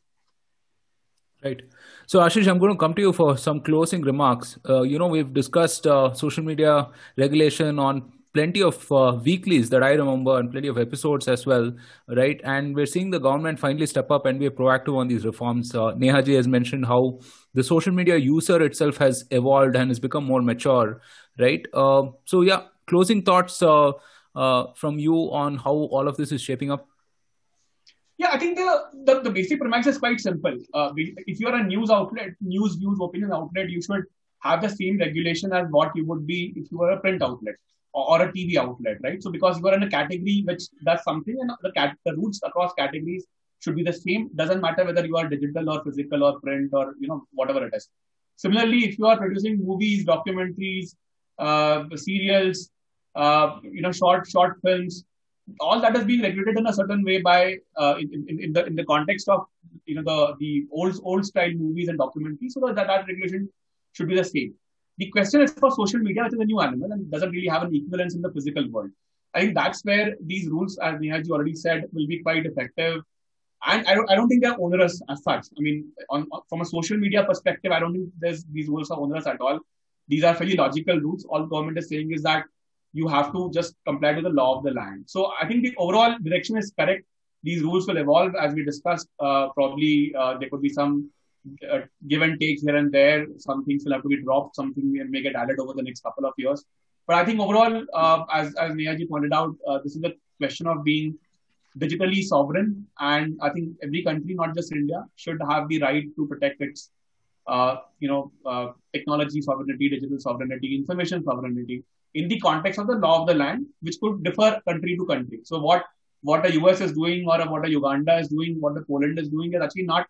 Right. So, Ashish, I'm going to come to you for some closing remarks. Uh, you know, we've discussed uh, social media regulation on plenty of uh, weeklies that I remember and plenty of episodes as well, right? And we're seeing the government finally step up and be proactive on these reforms. Uh, Neha ji has mentioned how the social media user itself has evolved and has become more mature, right? Uh, so yeah, closing thoughts uh, uh, from you on how all of this is shaping up. Yeah, I think the, the, the basic premise is quite simple. Uh, if you're a news outlet, news, news opinion outlet, you should have the same regulation as what you would be if you were a print outlet or, or a T V outlet, right? So because you are in a category which does something, and the, cat, the routes across categories should be the same. Doesn't matter whether you are digital or physical or print or, you know, whatever it is. Similarly, if you are producing movies, documentaries, uh, serials, uh, you know, short short films, all that is being regulated in a certain way by uh, in, in, in the in the context of, you know, the the old old style movies and documentaries. So that that regulation should be the same. The question is for social media, which is a new animal and doesn't really have an equivalence in the physical world. I think that's where these rules, as Neha ji already said, will be quite effective. And I don't I don't think they're onerous as such. I mean, on, from a social media perspective, I don't think there's these rules are onerous at all. These are fairly logical rules. All the government is saying is that you have to just comply to the law of the land. So I think the overall direction is correct. These rules will evolve as we discussed. Uh, probably uh, there could be some uh, give and take here and there. Some things will have to be dropped. Something may get added over the next couple of years. But I think overall, uh, as, as Neha ji pointed out, uh, this is a question of being digitally sovereign. And I think every country, not just India, should have the right to protect its uh, you know, uh, technology sovereignty, digital sovereignty, information sovereignty, in the context of the law of the land, which could differ country to country. So what, what a U S is doing or what a Uganda is doing, what the Poland is doing is actually not,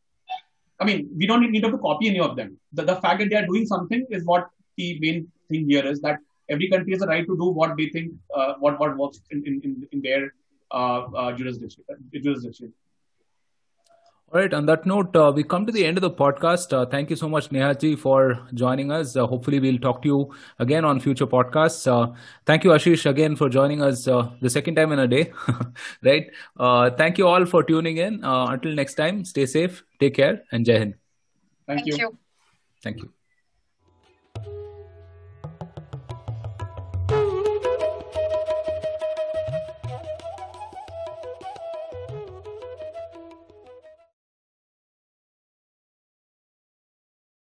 I mean, we don't need to copy any of them. The, the fact that they are doing something is what the main thing here is, that every country has a right to do what they think, uh, what, what works in, in, in their uh, uh, jurisdiction. jurisdiction. All right. On that note, uh, we come to the end of the podcast. Uh, thank you so much, Neha ji, for joining us. Uh, hopefully, we'll talk to you again on future podcasts. Uh, thank you, Ashish, again for joining us uh, the second time in a day. Right. Uh, thank you all for tuning in. Uh, until next time, stay safe, take care, and Jai Hind. Thank, Thank you. you. Thank you.